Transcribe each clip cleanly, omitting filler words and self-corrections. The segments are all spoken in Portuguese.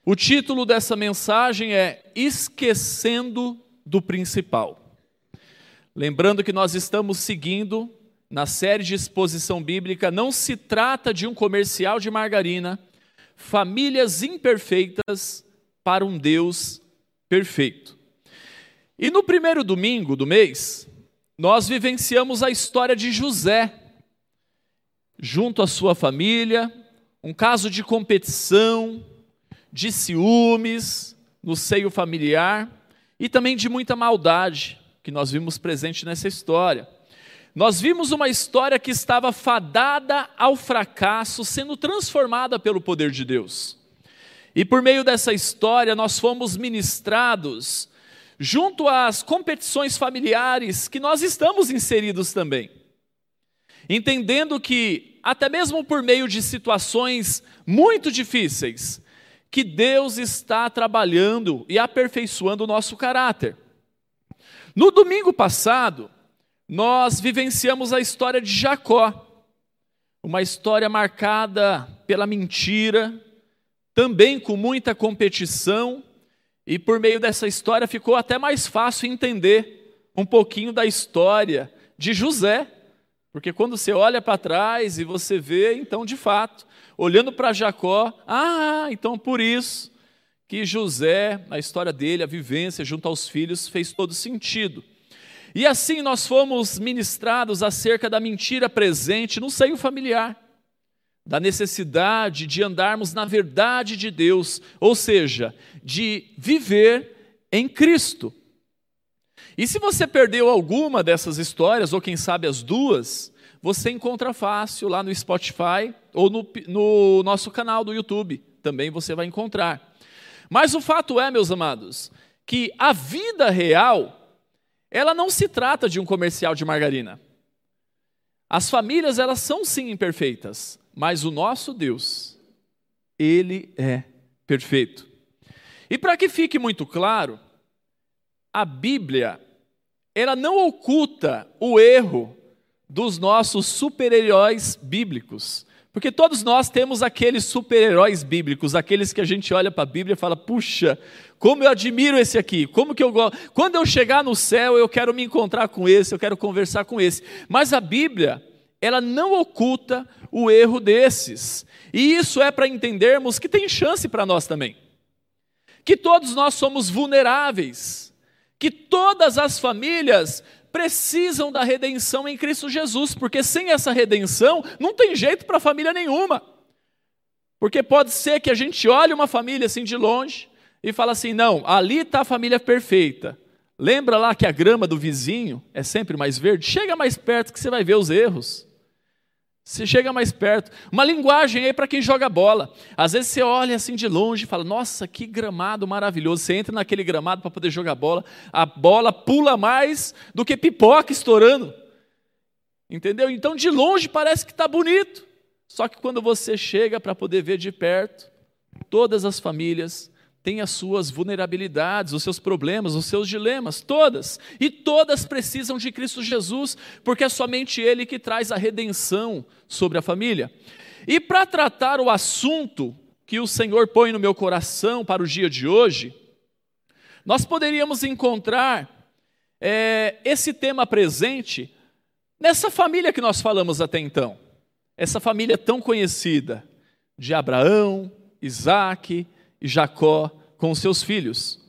O título dessa mensagem é Esquecendo do Principal. Lembrando que nós estamos seguindo na série de exposição bíblica, não se trata de um comercial de margarina, famílias imperfeitas para um Deus perfeito. E no primeiro domingo do mês, nós vivenciamos a história de José, junto à sua família, um caso de competição, de ciúmes no seio familiar e também de muita maldade que nós vimos presente nessa história. Nós vimos uma história que estava fadada ao fracasso, sendo transformada pelo poder de Deus. E por meio dessa história nós fomos ministrados junto às competições familiares que nós estamos inseridos também. Entendendo que até mesmo por meio de situações muito difíceis, que Deus está trabalhando e aperfeiçoando o nosso caráter. No domingo passado, nós vivenciamos a história de Jacó, uma história marcada pela mentira, também com muita competição, e por meio dessa história ficou até mais fácil entender um pouquinho da história de José, porque quando você olha para trás e você vê, então de fato, olhando para Jacó, então por isso que José, a história dele, a vivência junto aos filhos, fez todo sentido. E assim nós fomos ministrados acerca da mentira presente no seio familiar, da necessidade de andarmos na verdade de Deus, ou seja, de viver em Cristo. E se você perdeu alguma dessas histórias, ou quem sabe as duas, você encontra fácil lá no Spotify ou no nosso canal do YouTube, também você vai encontrar. Mas o fato é, meus amados, que a vida real, ela não se trata de um comercial de margarina. As famílias, elas são sim imperfeitas, mas o nosso Deus, Ele é perfeito. E para que fique muito claro, a Bíblia, ela não oculta o erro dos nossos super-heróis bíblicos. Porque todos nós temos aqueles super-heróis bíblicos, aqueles que a gente olha para a Bíblia e fala, puxa, como eu admiro esse aqui, como que eu gosto. Quando eu chegar no céu, eu quero me encontrar com esse, eu quero conversar com esse. Mas a Bíblia, ela não oculta o erro desses. E isso é para entendermos que tem chance para nós também. Que todos nós somos vulneráveis. Que todas as famílias precisam da redenção em Cristo Jesus, porque sem essa redenção não tem jeito para família nenhuma. Porque pode ser que a gente olhe uma família assim de longe e fala assim, não, ali está a família perfeita. Lembra lá que a grama do vizinho é sempre mais verde? Chega mais perto que você vai ver os erros. Você chega mais perto. Uma linguagem aí para quem joga bola. Às vezes você olha assim de longe e fala, nossa, que gramado maravilhoso. Você entra naquele gramado para poder jogar bola, a bola pula mais do que pipoca estourando. Entendeu? Então de longe parece que está bonito. Só que quando você chega para poder ver de perto, todas as famílias têm as suas vulnerabilidades, os seus problemas, os seus dilemas, todas. E todas precisam de Cristo Jesus, porque é somente Ele que traz a redenção sobre a família. E para tratar o assunto que o Senhor põe no meu coração para o dia de hoje, nós poderíamos encontrar esse tema presente nessa família que nós falamos até então. Essa família tão conhecida de Abraão, Isaque e Jacó com seus filhos.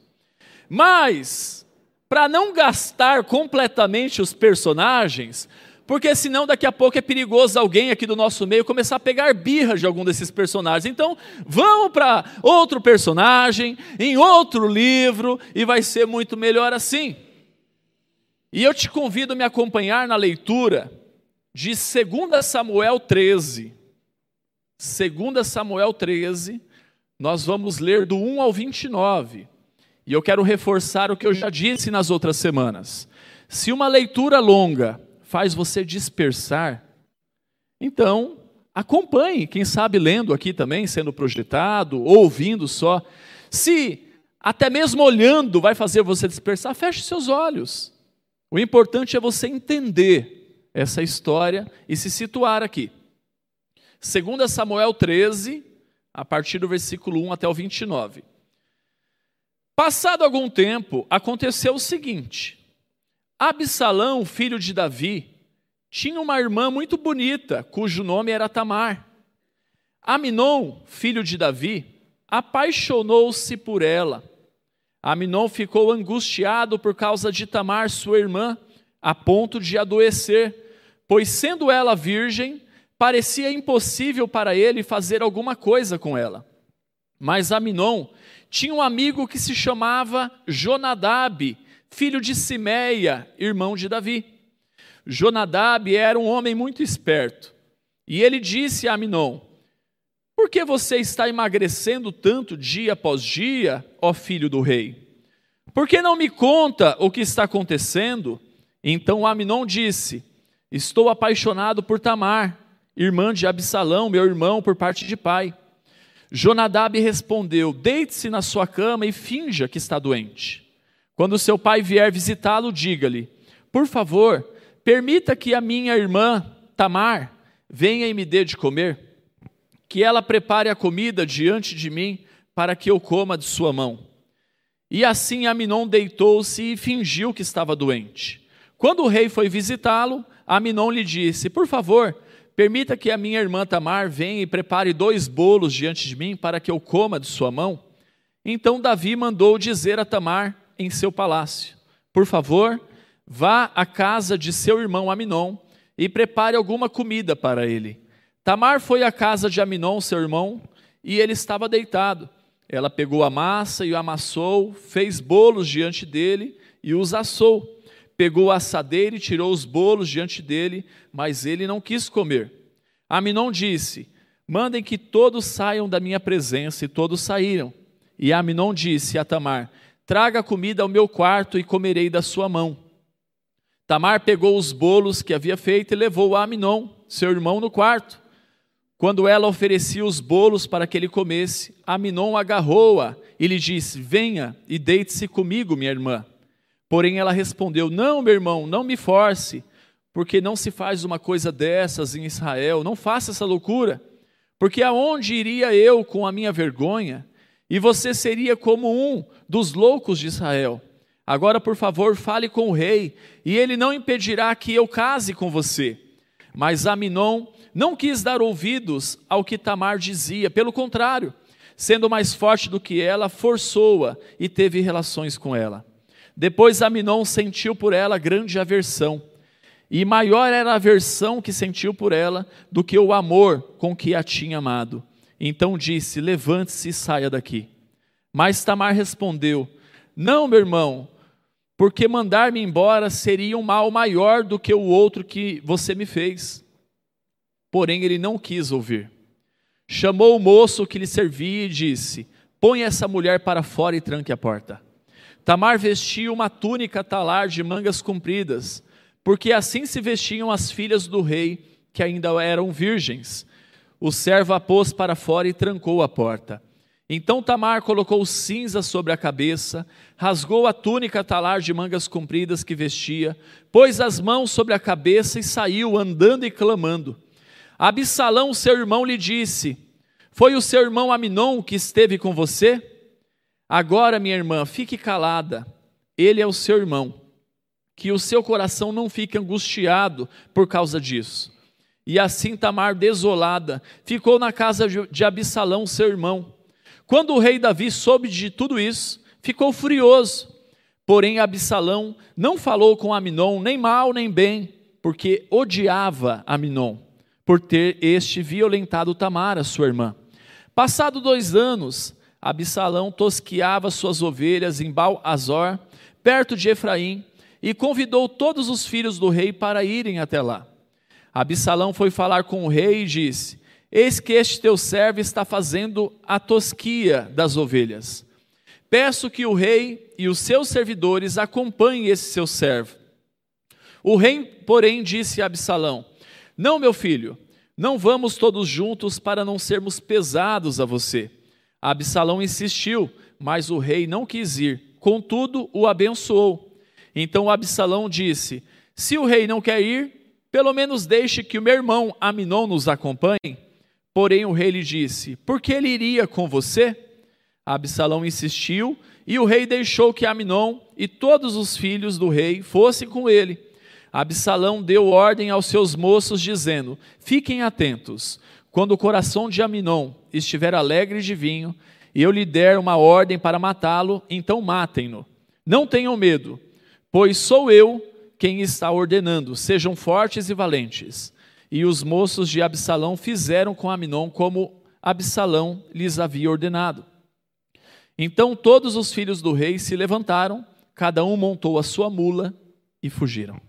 Mas, para não gastar completamente os personagens, porque senão daqui a pouco é perigoso alguém aqui do nosso meio começar a pegar birra de algum desses personagens. Então, vamos para outro personagem, em outro livro, e vai ser muito melhor assim. E eu te convido a me acompanhar na leitura de 2 Samuel 13. 2 Samuel 13, nós vamos ler do 1 ao 29. E eu quero reforçar o que eu já disse nas outras semanas. Se uma leitura longa faz você dispersar, então acompanhe, quem sabe lendo aqui também, sendo projetado, ou ouvindo só. Se até mesmo olhando vai fazer você dispersar, feche seus olhos. O importante é você entender essa história e se situar aqui. 2 Samuel 13, a partir do versículo 1 até o 29. Passado algum tempo, aconteceu o seguinte: Absalão, filho de Davi, tinha uma irmã muito bonita, cujo nome era Tamar. Aminon, filho de Davi, apaixonou-se por ela. Aminon ficou angustiado por causa de Tamar, sua irmã, a ponto de adoecer, pois sendo ela virgem, parecia impossível para ele fazer alguma coisa com ela. Mas Aminon tinha um amigo que se chamava Jonadab, filho de Simeia, irmão de Davi. Jonadab era um homem muito esperto, e ele disse a Aminon: por que você está emagrecendo tanto dia após dia, ó filho do rei? Por que não me conta o que está acontecendo? Então Aminon disse: estou apaixonado por Tamar, irmã de Absalão, meu irmão por parte de pai. Jonadab respondeu: deite-se na sua cama e finja que está doente. Quando seu pai vier visitá-lo, diga-lhe: por favor, permita que a minha irmã Tamar venha e me dê de comer, que ela prepare a comida diante de mim para que eu coma de sua mão. E assim Aminon deitou-se e fingiu que estava doente. Quando o rei foi visitá-lo, Aminon lhe disse: por favor, permita que a minha irmã Tamar venha e prepare 2 bolos diante de mim para que eu coma de sua mão. Então Davi mandou dizer a Tamar em seu palácio: por favor, vá à casa de seu irmão Aminon e prepare alguma comida para ele. Tamar foi à casa de Aminon, seu irmão, e ele estava deitado. Ela pegou a massa e o amassou, fez bolos diante dele e os assou. Pegou a assadeira e tirou os bolos diante dele, mas ele não quis comer. Aminon disse: mandem que todos saiam da minha presença, e todos saíram. E Aminon disse a Tamar: traga a comida ao meu quarto e comerei da sua mão. Tamar pegou os bolos que havia feito e levou a Aminon, seu irmão, no quarto. Quando ela oferecia os bolos para que ele comesse, Aminon agarrou-a e lhe disse: venha e deite-se comigo, minha irmã. Porém ela respondeu: não, meu irmão, não me force, porque não se faz uma coisa dessas em Israel, não faça essa loucura, porque aonde iria eu com a minha vergonha? E você seria como um dos loucos de Israel. Agora, por favor, fale com o rei, e ele não impedirá que eu case com você. Mas Aminon não quis dar ouvidos ao que Tamar dizia, pelo contrário, sendo mais forte do que ela, forçou-a e teve relações com ela. Depois Aminon sentiu por ela grande aversão, e maior era a aversão que sentiu por ela do que o amor com que a tinha amado. Então disse: levante-se e saia daqui. Mas Tamar respondeu: não, meu irmão, porque mandar-me embora seria um mal maior do que o outro que você me fez. Porém ele não quis ouvir. Chamou o moço que lhe servia e disse: põe essa mulher para fora e tranque a porta. Tamar vestia uma túnica talar de mangas compridas, porque assim se vestiam as filhas do rei, que ainda eram virgens. O servo a pôs para fora e trancou a porta. Então Tamar colocou cinza sobre a cabeça, rasgou a túnica talar de mangas compridas que vestia, pôs as mãos sobre a cabeça e saiu andando e clamando. Absalão, seu irmão, lhe disse: foi o seu irmão Aminon que esteve com você? Agora, minha irmã, fique calada, ele é o seu irmão, que o seu coração não fique angustiado por causa disso. E assim Tamar, desolada, ficou na casa de Absalão, seu irmão. Quando o rei Davi soube de tudo isso, ficou furioso. Porém Absalão não falou com Aminon, nem mal nem bem, porque odiava Aminon, por ter este violentado Tamar, a sua irmã. Passado 2 anos, Absalão tosqueava suas ovelhas em Baal-Azor, perto de Efraim, e convidou todos os filhos do rei para irem até lá. Absalão foi falar com o rei e disse: eis que este teu servo está fazendo a tosquia das ovelhas. Peço que o rei e os seus servidores acompanhem esse seu servo. O rei, porém, disse a Absalão: não, meu filho, não vamos todos juntos para não sermos pesados a você. Absalão insistiu, mas o rei não quis ir, contudo o abençoou. Então Absalão disse: se o rei não quer ir, pelo menos deixe que o meu irmão Aminon nos acompanhe. Porém o rei lhe disse: por que ele iria com você? Absalão insistiu, e o rei deixou que Amnon e todos os filhos do rei fossem com ele. Absalão deu ordem aos seus moços, dizendo: fiquem atentos, quando o coração de Amnon estiver alegre de vinho, e eu lhe der uma ordem para matá-lo, então matem-no. Não tenham medo, pois sou eu quem está ordenando, sejam fortes e valentes. E os moços de Absalão fizeram com Amnon como Absalão lhes havia ordenado. Então todos os filhos do rei se levantaram, cada um montou a sua mula e fugiram.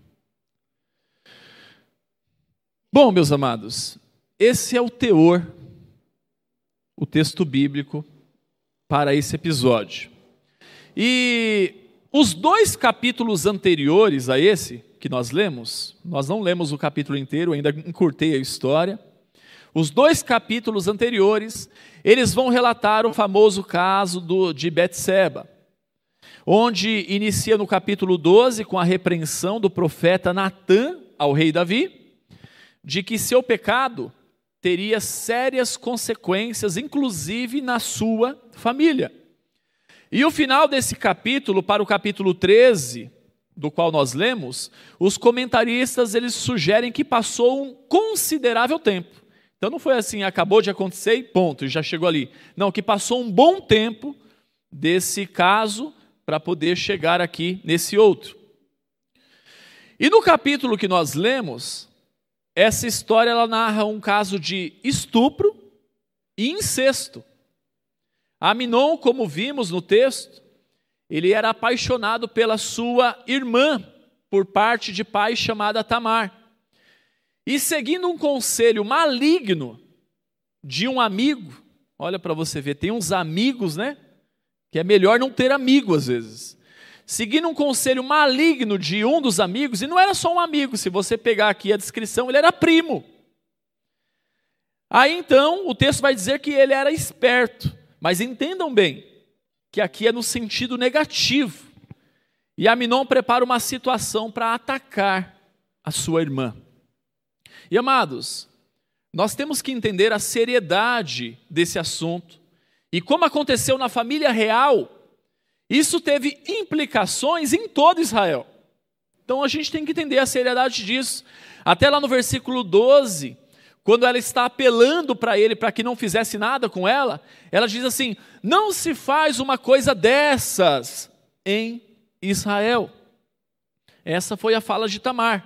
Bom, meus amados, esse é o teor, o texto bíblico para esse episódio. E os 2 capítulos anteriores a esse que nós lemos, nós não lemos o capítulo inteiro, ainda encurtei a história. Os 2 capítulos anteriores, eles vão relatar o famoso caso de Betseba, onde inicia no capítulo 12 com a repreensão do profeta Natã ao rei Davi, de que seu pecado teria sérias consequências, inclusive na sua família. E o final desse capítulo, para o capítulo 13, do qual nós lemos, os comentaristas eles sugerem que passou um considerável tempo. Então não foi assim, acabou de acontecer e ponto, e já chegou ali. Não, que passou um bom tempo desse caso para poder chegar aqui nesse outro. E no capítulo que nós lemos, essa história ela narra um caso de estupro e incesto. Amnon, como vimos no texto, ele era apaixonado pela sua irmã, por parte de pai chamada Tamar. E seguindo um conselho maligno de um amigo, olha para você ver, tem uns amigos, né? Que é melhor não ter amigo às vezes. Seguindo um conselho maligno de um dos amigos, e não era só um amigo, se você pegar aqui a descrição, ele era primo. Aí então, o texto vai dizer que ele era esperto, mas entendam bem, que aqui é no sentido negativo. E Amnon prepara uma situação para atacar a sua irmã. E amados, nós temos que entender a seriedade desse assunto, e como aconteceu na família real, isso teve implicações em todo Israel. Então a gente tem que entender a seriedade disso. Até lá no versículo 12, quando ela está apelando para ele para que não fizesse nada com ela, ela diz assim: não se faz uma coisa dessas em Israel. Essa foi a fala de Tamar.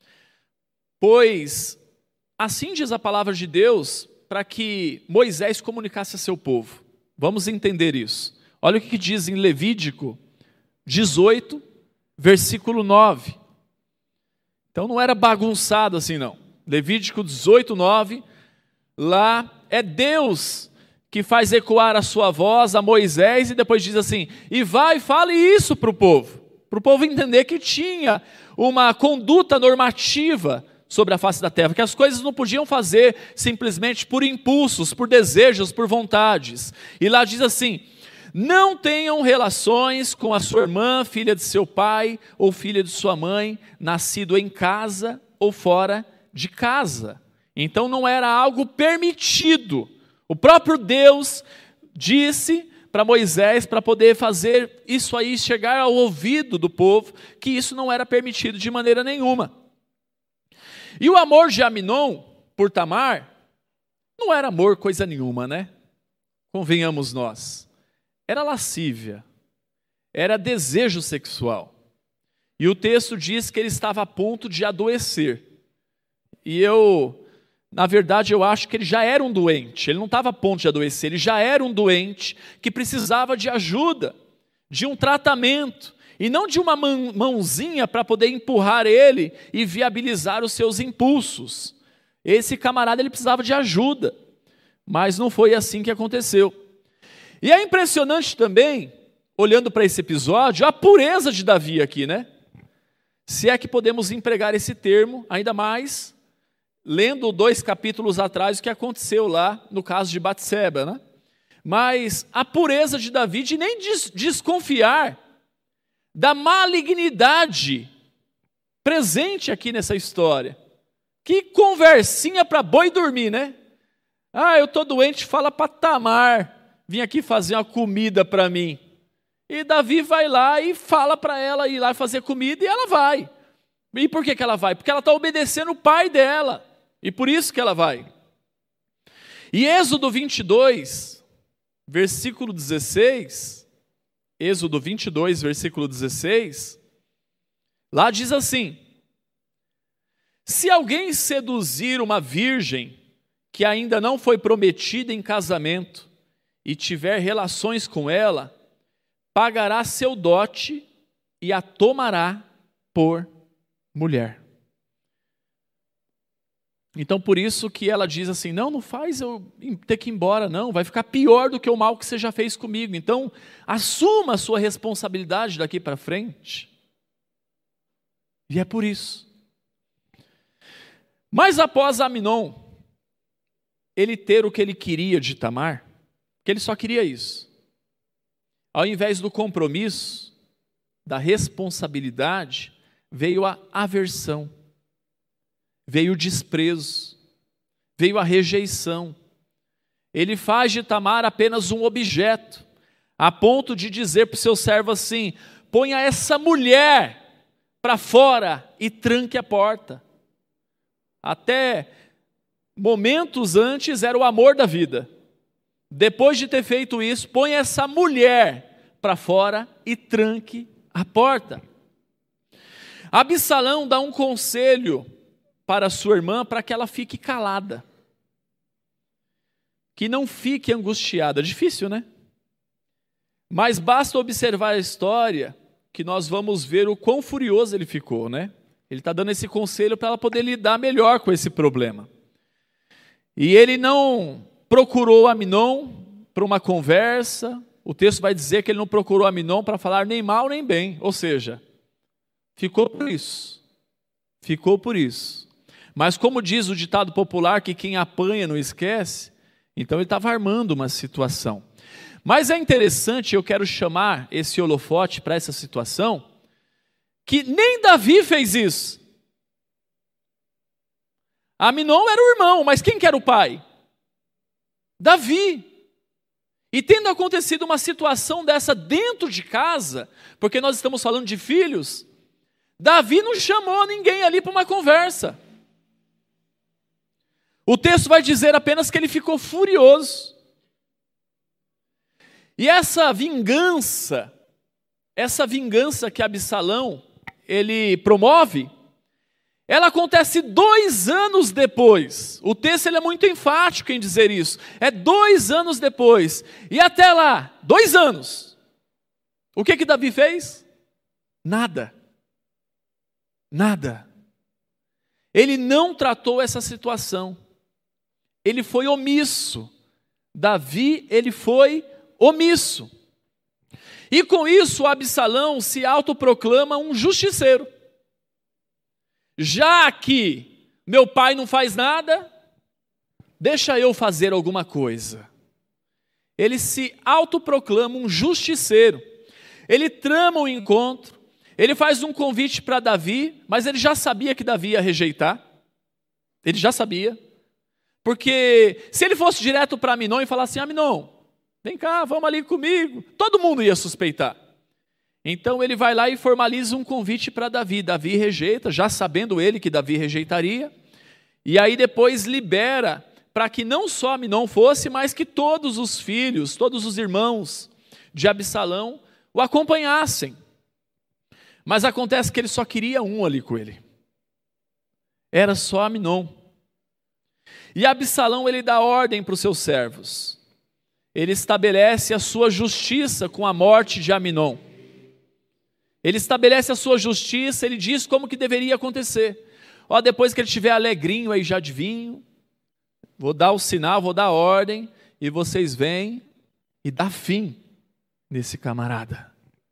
Pois assim diz a palavra de Deus para que Moisés comunicasse a seu povo. Vamos entender isso. Olha o que diz em Levítico 18, versículo 9. Então não era bagunçado assim não. Levítico 18, 9, lá é Deus que faz ecoar a sua voz a Moisés e depois diz assim: e vai e fale isso para o povo entender que tinha uma conduta normativa sobre a face da terra, que as coisas não podiam fazer simplesmente por impulsos, por desejos, por vontades. E lá diz assim: não tenham relações com a sua irmã, filha de seu pai ou filha de sua mãe, nascido em casa ou fora de casa. Então não era algo permitido. O próprio Deus disse para Moisés, para poder fazer isso aí chegar ao ouvido do povo, que isso não era permitido de maneira nenhuma. E o amor de Amnon por Tamar não era amor coisa nenhuma, né? Convenhamos nós. Era lascívia, era desejo sexual. E o texto diz que ele estava a ponto de adoecer. E na verdade, eu acho que ele já era um doente. Ele não estava a ponto de adoecer, ele já era um doente que precisava de ajuda, de um tratamento, e não de uma mãozinha para poder empurrar ele e viabilizar os seus impulsos. Esse camarada ele precisava de ajuda, mas não foi assim que aconteceu. E é impressionante também, olhando para esse episódio, a pureza de Davi aqui, né? Se é que podemos empregar esse termo, ainda mais lendo 2 capítulos atrás o que aconteceu lá no caso de Batseba, né? Mas a pureza de Davi de nem desconfiar da malignidade presente aqui nessa história. Que conversinha para boi dormir, né? eu estou doente, fala para Tamar vir aqui fazer uma comida para mim. E Davi vai lá e fala para ela ir lá fazer comida e ela vai. E por que ela vai? Porque ela está obedecendo o pai dela. E por isso que ela vai. E Êxodo 22, versículo 16, Êxodo 22, versículo 16, lá diz assim: se alguém seduzir uma virgem que ainda não foi prometida em casamento e tiver relações com ela, pagará seu dote e a tomará por mulher. Então, por isso que ela diz assim, não faz eu ter que ir embora, não, vai ficar pior do que o mal que você já fez comigo. Então, assuma a sua responsabilidade daqui para frente. E é por isso. Mas após Amnon, ele ter o que ele queria de Tamar, que ele só queria isso, ao invés do compromisso, da responsabilidade, veio a aversão. Veio o desprezo, veio a rejeição. Ele faz de Tamar apenas um objeto, a ponto de dizer para o seu servo assim: ponha essa mulher para fora e tranque a porta. Até momentos antes era o amor da vida. Depois de ter feito isso, ponha essa mulher para fora e tranque a porta. Absalão dá um conselho para sua irmã, para que ela fique calada, que não fique angustiada. Difícil, né? Mas basta observar a história, que nós vamos ver o quão furioso ele ficou, né? Ele está dando esse conselho para ela poder lidar melhor com esse problema. E ele não procurou Amnon para uma conversa. O texto vai dizer que ele não procurou Amnon para falar nem mal nem bem, ou seja, ficou por isso. Ficou por isso. Mas como diz o ditado popular que quem apanha não esquece, então ele estava armando uma situação. Mas é interessante, eu quero chamar esse holofote para essa situação, que nem Davi fez isso. Amnon era o irmão, mas quem que era o pai? Davi. E tendo acontecido uma situação dessa dentro de casa, porque nós estamos falando de filhos, Davi não chamou ninguém ali para uma conversa. O texto vai dizer apenas que ele ficou furioso. E essa vingança que Absalão ele promove, ela acontece 2 anos depois. O texto ele é muito enfático em dizer isso. É 2 anos depois. E até lá, 2 anos. O que Davi fez? Nada. Nada. Ele não tratou essa situação. Ele foi omisso. Davi, ele foi omisso. E com isso, Absalão se autoproclama um justiceiro. Já que meu pai não faz nada, deixa eu fazer alguma coisa. Ele se autoproclama um justiceiro. Ele trama um encontro. Ele faz um convite para Davi, mas ele já sabia que Davi ia rejeitar. Ele já sabia. Porque se ele fosse direto para Amnon e falasse assim, Amnon, vem cá, vamos ali comigo, todo mundo ia suspeitar. Então ele vai lá e formaliza um convite para Davi. Davi rejeita, já sabendo ele que Davi rejeitaria. E aí depois libera para que não só Amnon fosse, mas que todos os filhos, todos os irmãos de Absalão o acompanhassem. Mas acontece que ele só queria um ali com ele. Era só Amnon. E Absalão ele dá ordem para os seus servos. Ele estabelece a sua justiça com a morte de Amnon. Ele estabelece a sua justiça, ele diz como que deveria acontecer. Depois que ele estiver alegrinho aí já de vinho, vou dar o sinal, vou dar a ordem, e vocês vêm e dá fim nesse camarada.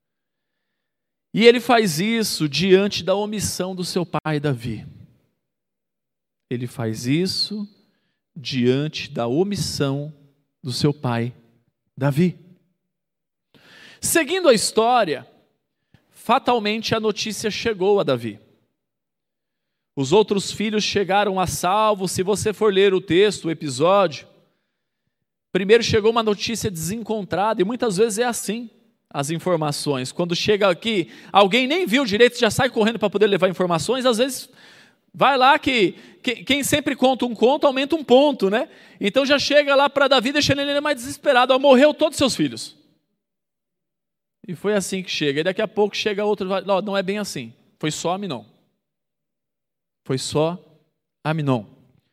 E ele faz isso diante da omissão do seu pai Davi. Ele faz isso diante da omissão do seu pai Davi. Seguindo a história, fatalmente a notícia chegou a Davi. Os outros filhos chegaram a salvo. Se você for ler o texto, o episódio, Primeiro chegou uma notícia desencontrada, e muitas vezes é assim, as informações. Quando chega aqui, alguém nem viu direito, já sai correndo para poder levar informações, às vezes vai lá que quem sempre conta um conto, aumenta um ponto, né? Então já chega lá para Davi, deixando ele mais desesperado, morreu todos os seus filhos. E foi assim que chega, e daqui a pouco chega outro, não é bem assim, foi só Aminon. Foi só Aminon.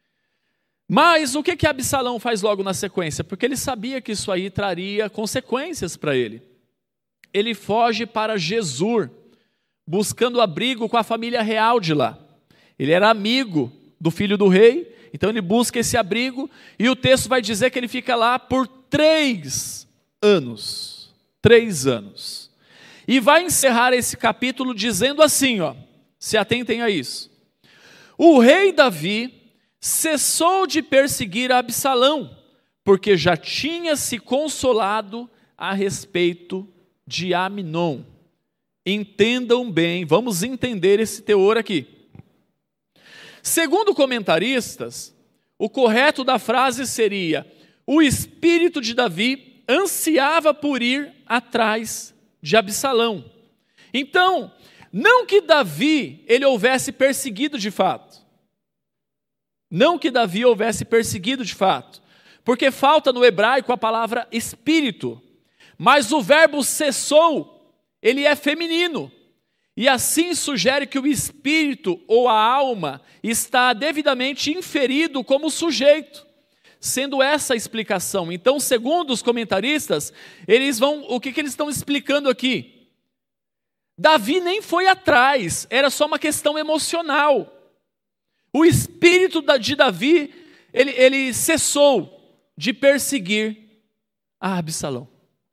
Mas o que Absalão faz logo na sequência? Porque ele sabia que isso aí traria consequências para ele. Ele foge para Gesur, buscando abrigo com a família real de lá. Ele era amigo do filho do rei, então ele busca esse abrigo, e o texto vai dizer que ele fica lá por 3 anos. 3 anos. E vai encerrar esse capítulo dizendo assim, se atentem a isso. O rei Davi cessou de perseguir Absalão, porque já tinha se consolado a respeito de Aminon. Entendam bem, vamos entender esse teor aqui. Segundo comentaristas, o correto da frase seria: o espírito de Davi ansiava por ir atrás de Absalão. Então, não que Davi ele houvesse perseguido de fato. Não que Davi houvesse perseguido de fato, porque falta no hebraico a palavra espírito, mas o verbo cessou, ele é feminino, e assim sugere que o espírito ou a alma está devidamente inferido como sujeito, sendo essa a explicação. Então, segundo os comentaristas, o que eles estão explicando aqui? Davi nem foi atrás, era só uma questão emocional. O espírito de Davi, ele cessou de perseguir a Absalão.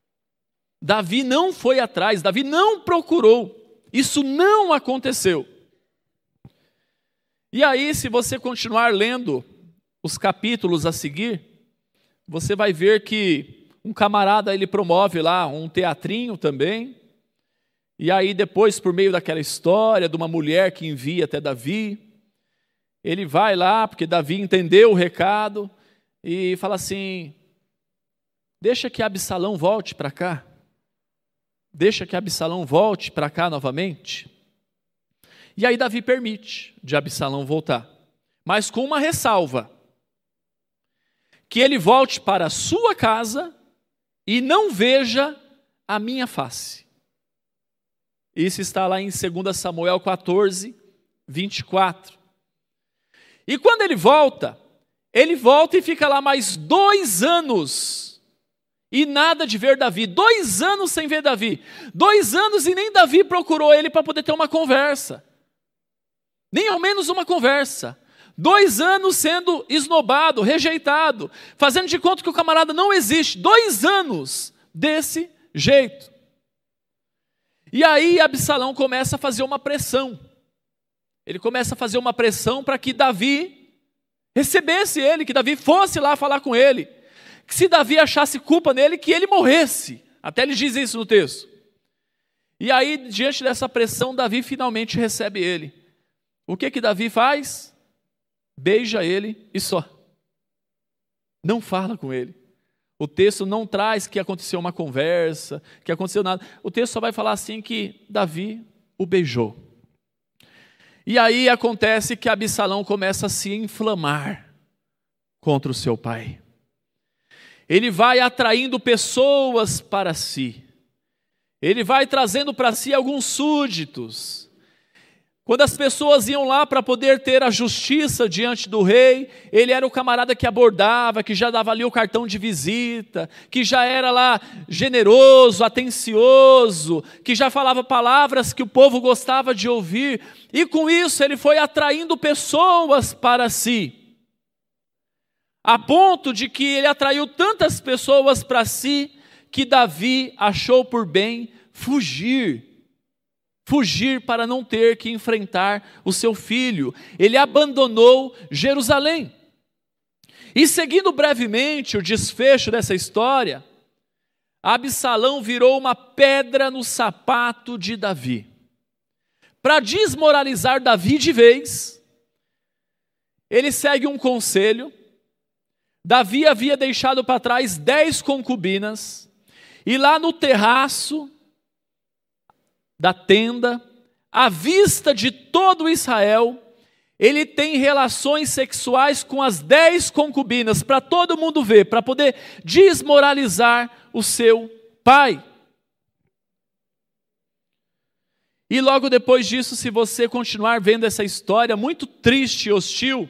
Davi não foi atrás, Davi não procurou, isso não aconteceu. E aí, se você continuar lendo os capítulos a seguir, você vai ver que um camarada ele promove lá um teatrinho também, e aí depois, por meio daquela história de uma mulher que envia até Davi, ele vai lá, porque Davi entendeu o recado, e fala assim: deixa que Absalão volte para cá. Deixa que Absalão volte para cá novamente. E aí Davi permite de Absalão voltar, mas com uma ressalva: que ele volte para a sua casa e não veja a minha face. Isso está lá em 2 Samuel 14, 24. E quando ele volta e fica lá mais 2 anos, e nada de ver Davi. 2 anos sem ver Davi. 2 anos e nem Davi procurou ele para poder ter uma conversa. Nem ao menos uma conversa. 2 anos sendo esnobado, rejeitado, fazendo de conta que o camarada não existe. 2 anos desse jeito. E aí Absalão começa a fazer uma pressão. Ele começa a fazer uma pressão para que Davi recebesse ele, que Davi fosse lá falar com ele. Que se Davi achasse culpa nele, que ele morresse. Até ele diz isso no texto. E aí, diante dessa pressão, Davi finalmente recebe ele. O que Davi faz? Beija ele e só. Não fala com ele. O texto não traz que aconteceu uma conversa, que aconteceu nada. O texto só vai falar assim que Davi o beijou. E aí acontece que Absalão começa a se inflamar contra o seu pai. Ele vai atraindo pessoas para si. Ele vai trazendo para si alguns súditos. Quando as pessoas iam lá para poder ter a justiça diante do rei, ele era o camarada que abordava, que já dava ali o cartão de visita, que já era lá generoso, atencioso, que já falava palavras que o povo gostava de ouvir. E com isso ele foi atraindo pessoas para si. A ponto de que ele atraiu tantas pessoas para si, que Davi achou por bem fugir para não ter que enfrentar o seu filho. Ele abandonou Jerusalém. E seguindo brevemente o desfecho dessa história, Absalão virou uma pedra no sapato de Davi. Para desmoralizar Davi de vez, ele segue um conselho. Davi havia deixado para trás 10 concubinas, e lá no terraço da tenda, à vista de todo Israel, ele tem relações sexuais com as 10 concubinas, para todo mundo ver, para poder desmoralizar o seu pai. E logo depois disso, se você continuar vendo essa história muito triste e hostil,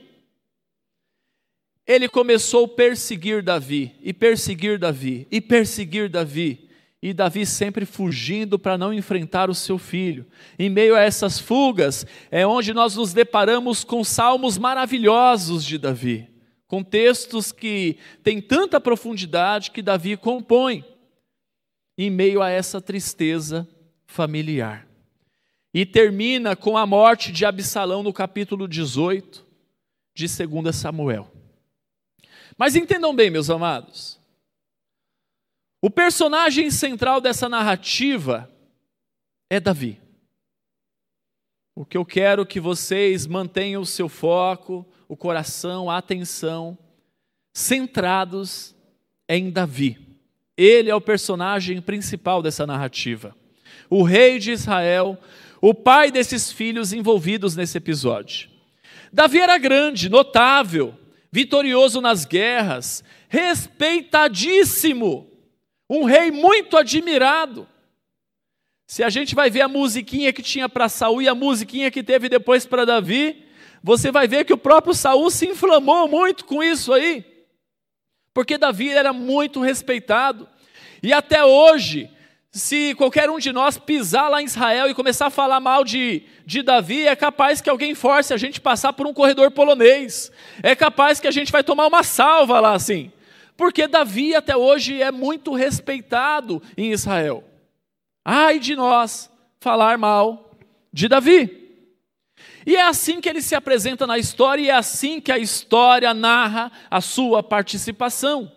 ele começou a perseguir Davi, e perseguir Davi, e perseguir Davi, e Davi sempre fugindo para não enfrentar o seu filho. Em meio a essas fugas, é onde nós nos deparamos com salmos maravilhosos de Davi, com textos que têm tanta profundidade que Davi compõe, em meio a essa tristeza familiar. E termina com a morte de Absalão no capítulo 18 de 2 Samuel. Mas entendam bem, meus amados, o personagem central dessa narrativa é Davi. O que eu quero que vocês mantenham o seu foco, o coração, a atenção, centrados em Davi. Ele é o personagem principal dessa narrativa. O rei de Israel, o pai desses filhos envolvidos nesse episódio. Davi era grande, notável, vitorioso nas guerras, respeitadíssimo, um rei muito admirado. Se a gente vai ver a musiquinha que tinha para Saul e a musiquinha que teve depois para Davi, você vai ver que o próprio Saul se inflamou muito com isso aí, porque Davi era muito respeitado. E até hoje, se qualquer um de nós pisar lá em Israel e começar a falar mal de Davi, é capaz que alguém force a gente passar por um corredor polonês. É capaz que a gente vai tomar uma salva lá assim. Porque Davi até hoje é muito respeitado em Israel. Ai de nós falar mal de Davi. E é assim que ele se apresenta na história e é assim que a história narra a sua participação.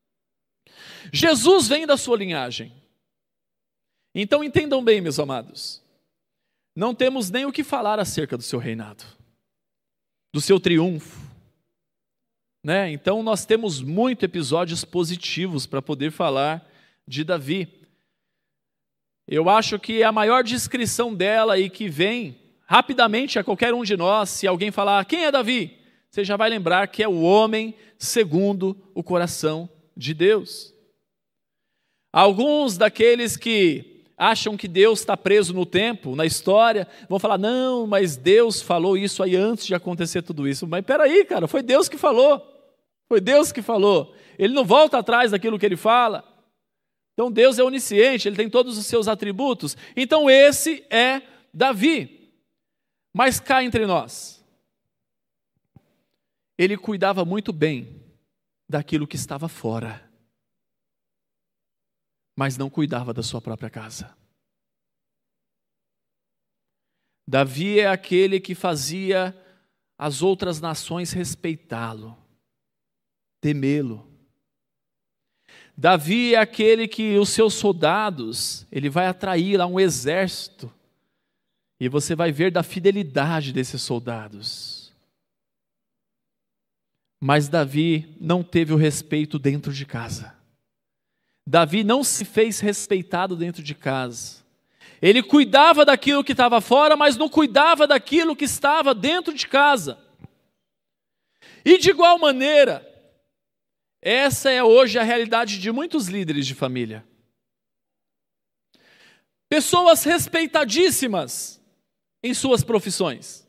Jesus vem da sua linhagem. Então entendam bem, meus amados, não temos nem o que falar acerca do seu reinado, do seu triunfo, né? Então nós temos muitos episódios positivos para poder falar de Davi. Eu acho que a maior descrição dela e que vem rapidamente a qualquer um de nós, se alguém falar, quem é Davi? Você já vai lembrar que é o homem segundo o coração de Deus. Alguns daqueles que acham que Deus está preso no tempo, na história, vão falar, não, mas Deus falou isso aí antes de acontecer tudo isso. Mas peraí, cara, foi Deus que falou. Foi Deus que falou. Ele não volta atrás daquilo que ele fala. Então Deus é onisciente, ele tem todos os seus atributos. Então esse é Davi. Mas cá entre nós, ele cuidava muito bem daquilo que estava fora, mas não cuidava da sua própria casa. Davi é aquele que fazia as outras nações respeitá-lo, temê-lo. Davi é aquele que os seus soldados, ele vai atrair lá um exército, e você vai ver da fidelidade desses soldados. Mas Davi não teve o respeito dentro de casa. Davi não se fez respeitado dentro de casa. Ele cuidava daquilo que estava fora, mas não cuidava daquilo que estava dentro de casa. E de igual maneira, essa é hoje a realidade de muitos líderes de família. Pessoas respeitadíssimas em suas profissões,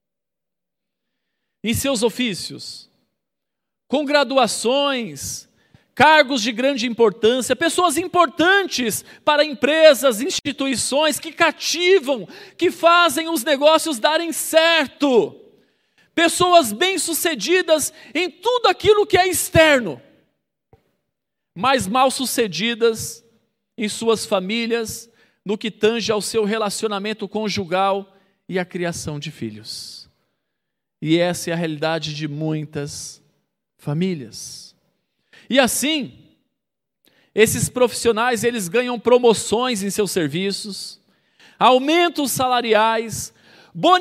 em seus ofícios, com graduações, cargos de grande importância, pessoas importantes para empresas, instituições que cativam, que fazem os negócios darem certo. Pessoas bem-sucedidas em tudo aquilo que é externo, mas mal-sucedidas em suas famílias, no que tange ao seu relacionamento conjugal e a criação de filhos. E essa é a realidade de muitas famílias. E assim, esses profissionais, eles ganham promoções em seus serviços, aumentos salariais,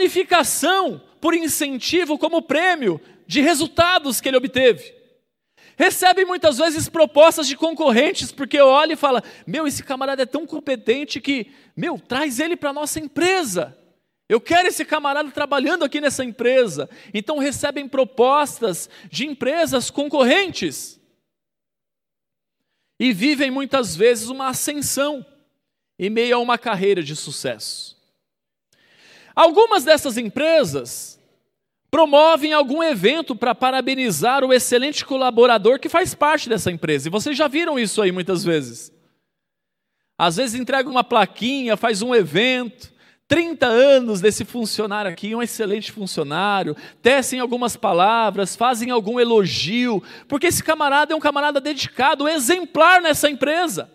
bonificação por incentivo como prêmio de resultados que ele obteve. Recebem muitas vezes propostas de concorrentes, porque olha e fala, esse camarada é tão competente que, traz ele para a nossa empresa. Eu quero esse camarada trabalhando aqui nessa empresa. Então recebem propostas de empresas concorrentes. E vivem muitas vezes uma ascensão em meio a uma carreira de sucesso. Algumas dessas empresas promovem algum evento para parabenizar o excelente colaborador que faz parte dessa empresa. E vocês já viram isso aí muitas vezes. Às vezes entrega uma plaquinha, faz um evento, 30 anos desse funcionário aqui, um excelente funcionário, tecem algumas palavras, fazem algum elogio, porque esse camarada é um camarada dedicado, exemplar nessa empresa.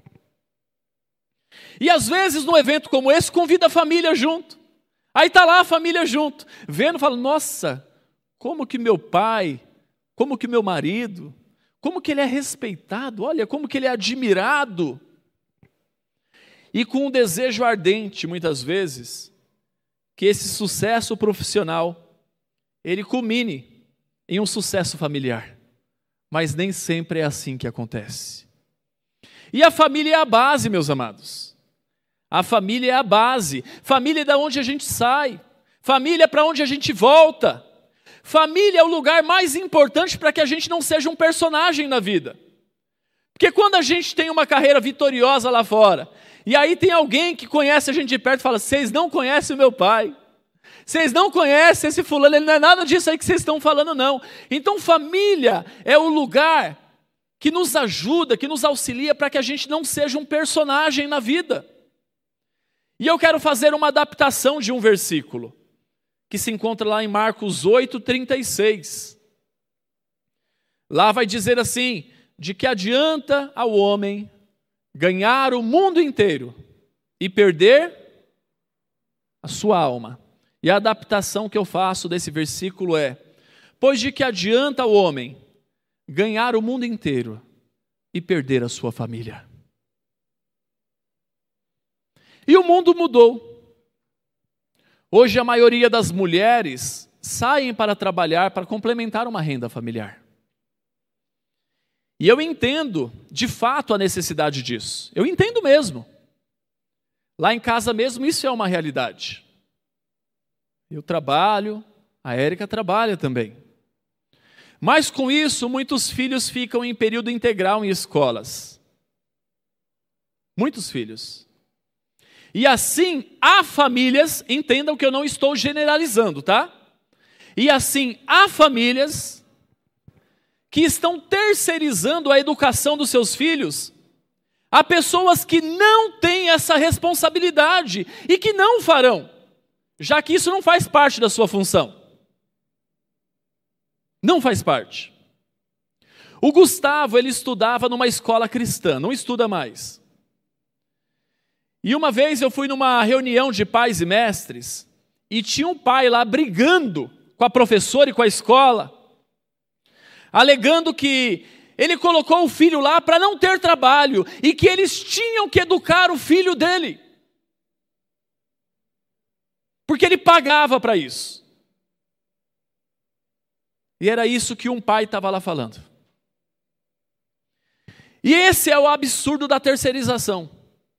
E às vezes, num evento como esse, convida a família junto. Aí está lá a família junto, vendo, fala, nossa, como que meu pai, como que meu marido, como que ele é respeitado, olha, como que ele é admirado. E com um desejo ardente, muitas vezes, que esse sucesso profissional, ele culmine em um sucesso familiar. Mas nem sempre é assim que acontece. E a família é a base, meus amados. A família é a base. Família é da onde a gente sai. Família é para onde a gente volta. Família é o lugar mais importante para que a gente não seja um personagem na vida. Porque quando a gente tem uma carreira vitoriosa lá fora, e aí tem alguém que conhece a gente de perto e fala, vocês não conhecem o meu pai. Vocês não conhecem esse fulano, ele não é nada disso aí que vocês estão falando, não. Então família é o lugar que nos ajuda, que nos auxilia para que a gente não seja um personagem na vida. E eu quero fazer uma adaptação de um versículo, que se encontra lá em Marcos 8:36. Lá vai dizer assim, de que adianta ao homem ganhar o mundo inteiro e perder a sua alma. E a adaptação que eu faço desse versículo é, pois de que adianta ao homem ganhar o mundo inteiro e perder a sua família. E o mundo mudou. Hoje a maioria das mulheres saem para trabalhar para complementar uma renda familiar. E eu entendo, de fato, a necessidade disso. Eu entendo mesmo. Lá em casa mesmo, isso é uma realidade. Eu trabalho, a Érica trabalha também. Mas com isso, muitos filhos ficam em período integral em escolas. Muitos filhos. E assim, há famílias, entendam que eu não estou generalizando, tá? E assim, há famílias que estão terceirizando a educação dos seus filhos a pessoas que não têm essa responsabilidade e que não farão, já que isso não faz parte da sua função. Não faz parte. O Gustavo, ele estudava numa escola cristã, não estuda mais. E uma vez eu fui numa reunião de pais e mestres e tinha um pai lá brigando com a professora e com a escola, alegando que ele colocou o filho lá para não ter trabalho e que eles tinham que educar o filho dele. Porque ele pagava para isso. E era isso que um pai estava lá falando. E esse é o absurdo da terceirização.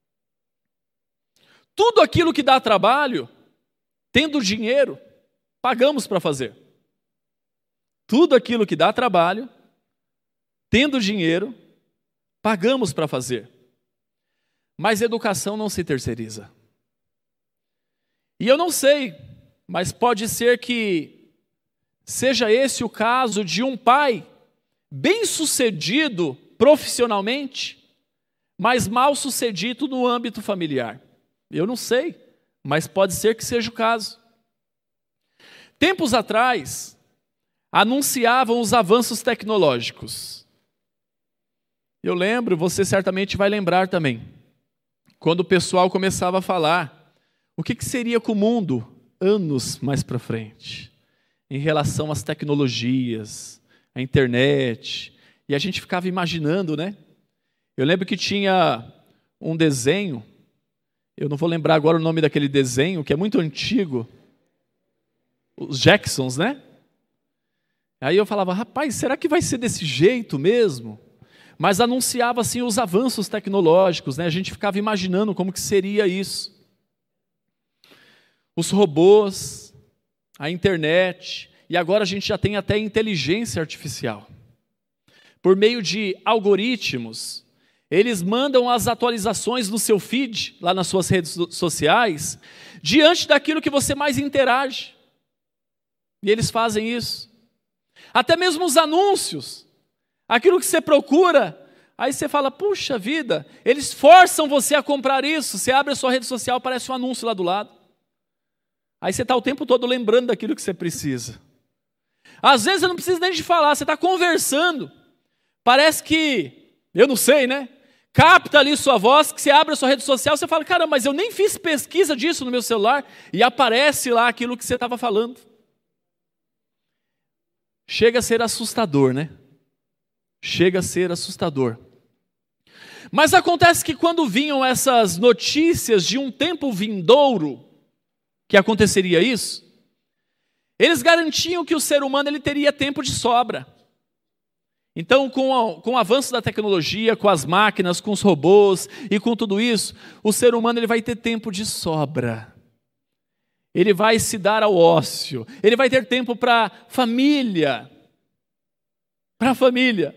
Tudo aquilo que dá trabalho, tendo dinheiro, pagamos para fazer. Tudo aquilo que dá trabalho, tendo dinheiro, pagamos para fazer. Mas educação não se terceiriza. E eu não sei, mas pode ser que seja esse o caso de um pai bem-sucedido profissionalmente, mas mal-sucedido no âmbito familiar. Eu não sei, mas pode ser que seja o caso. Tempos atrás, anunciavam os avanços tecnológicos. Eu lembro, você certamente vai lembrar também, quando o pessoal começava a falar o que seria com o mundo anos mais para frente, em relação às tecnologias, à internet, e a gente ficava imaginando, né? Eu lembro que tinha um desenho, eu não vou lembrar agora o nome daquele desenho, que é muito antigo, os Jacksons, né? Aí eu falava, rapaz, será que vai ser desse jeito mesmo? Mas anunciava assim os avanços tecnológicos, né? A gente ficava imaginando como que seria isso. Os robôs, a internet, e agora a gente já tem até inteligência artificial. Por meio de algoritmos, eles mandam as atualizações no seu feed, lá nas suas redes sociais, diante daquilo que você mais interage. E eles fazem isso. Até mesmo os anúncios, aquilo que você procura, aí você fala, puxa vida, eles forçam você a comprar isso. Você abre a sua rede social, aparece um anúncio lá do lado. Aí você está o tempo todo lembrando daquilo que você precisa. Às vezes você não precisa nem de falar, você está conversando. Parece que, eu não sei, né? Capta ali sua voz, que você abre a sua rede social, você fala, caramba, mas eu nem fiz pesquisa disso no meu celular, e aparece lá aquilo que você estava falando. Chega a ser assustador, né? Chega a ser assustador. Mas acontece que quando vinham essas notícias de um tempo vindouro, que aconteceria isso, eles garantiam que o ser humano ele teria tempo de sobra. Então, com o avanço da tecnologia, com as máquinas, com os robôs e com tudo isso, o ser humano ele vai ter tempo de sobra. Ele vai se dar ao ócio, ele vai ter tempo para família. Para a família.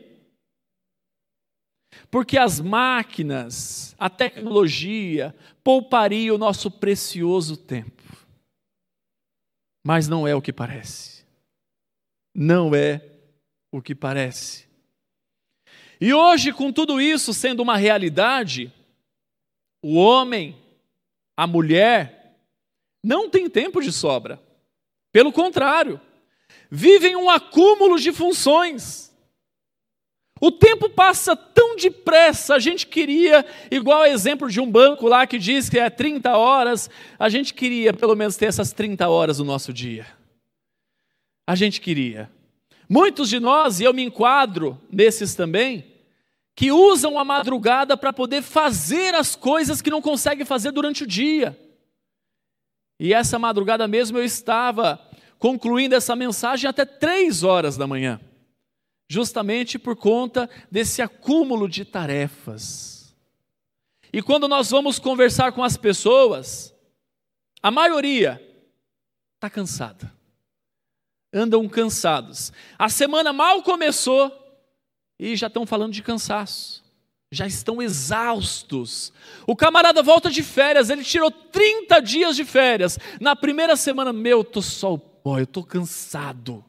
Porque as máquinas, a tecnologia, pouparia o nosso precioso tempo. Mas não é o que parece. Não é o que parece. E hoje, com tudo isso sendo uma realidade, o homem, a mulher, não tem tempo de sobra. Pelo contrário, vivem um acúmulo de funções. O tempo passa tão depressa, a gente queria, igual o exemplo de um banco lá que diz que é 30 horas, a gente queria pelo menos ter essas 30 horas no nosso dia. A gente queria. Muitos de nós, e eu me enquadro nesses também, que usam a madrugada para poder fazer as coisas que não conseguem fazer durante o dia. E essa madrugada mesmo eu estava concluindo essa mensagem até 3 horas da manhã. Justamente por conta desse acúmulo de tarefas. E quando nós vamos conversar com as pessoas, a maioria está cansada. Andam cansados. A semana mal começou e já estão falando de cansaço. Já estão exaustos. O camarada volta de férias, ele tirou 30 dias de férias. Na primeira semana, eu estou só o pó, eu estou cansado.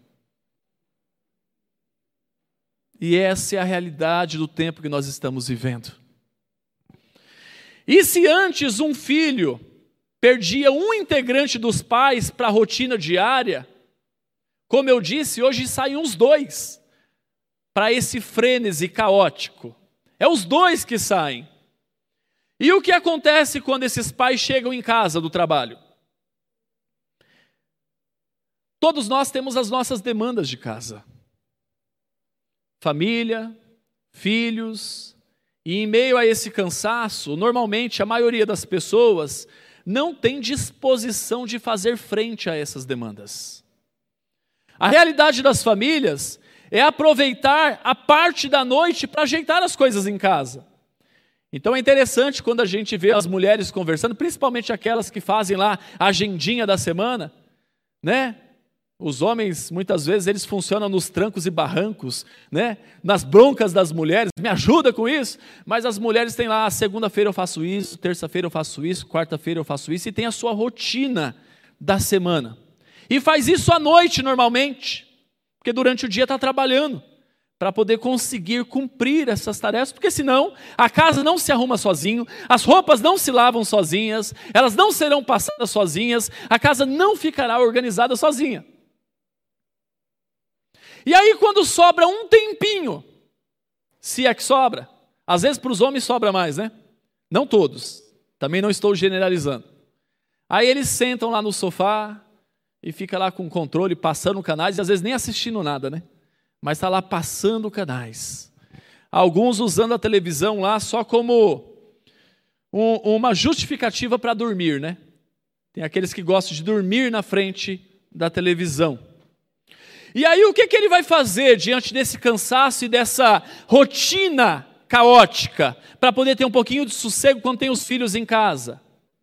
E essa é a realidade do tempo que nós estamos vivendo. E se antes um filho perdia um integrante dos pais para a rotina diária, como eu disse, hoje saem uns 2 para esse frênese caótico. É os 2 que saem. E o que acontece quando esses pais chegam em casa do trabalho? Todos nós temos as nossas demandas de casa. Família, filhos, e em meio a esse cansaço, normalmente a maioria das pessoas não tem disposição de fazer frente a essas demandas. A realidade das famílias é aproveitar a parte da noite para ajeitar as coisas em casa. Então é interessante quando a gente vê as mulheres conversando, principalmente aquelas que fazem lá a agendinha da semana, né? Os homens, muitas vezes, eles funcionam nos trancos e barrancos, né? Nas broncas das mulheres, me ajuda com isso. Mas as mulheres têm lá, segunda-feira eu faço isso, terça-feira eu faço isso, quarta-feira eu faço isso, e tem a sua rotina da semana. E faz isso à noite, normalmente, porque durante o dia está trabalhando, para poder conseguir cumprir essas tarefas, porque senão a casa não se arruma sozinho, as roupas não se lavam sozinhas, elas não serão passadas sozinhas, a casa não ficará organizada sozinha. E aí quando sobra um tempinho, se é que sobra, às vezes para os homens sobra mais, né? Não todos, também não estou generalizando. Aí eles sentam lá no sofá e fica lá com o controle, passando canais, e às vezes nem assistindo nada, né? Mas está lá passando canais. Alguns usando a televisão lá só como uma justificativa para dormir, né? Tem aqueles que gostam de dormir na frente da televisão. E aí o que ele vai fazer diante desse cansaço e dessa rotina caótica, para poder ter um pouquinho de sossego quando tem os filhos em casa?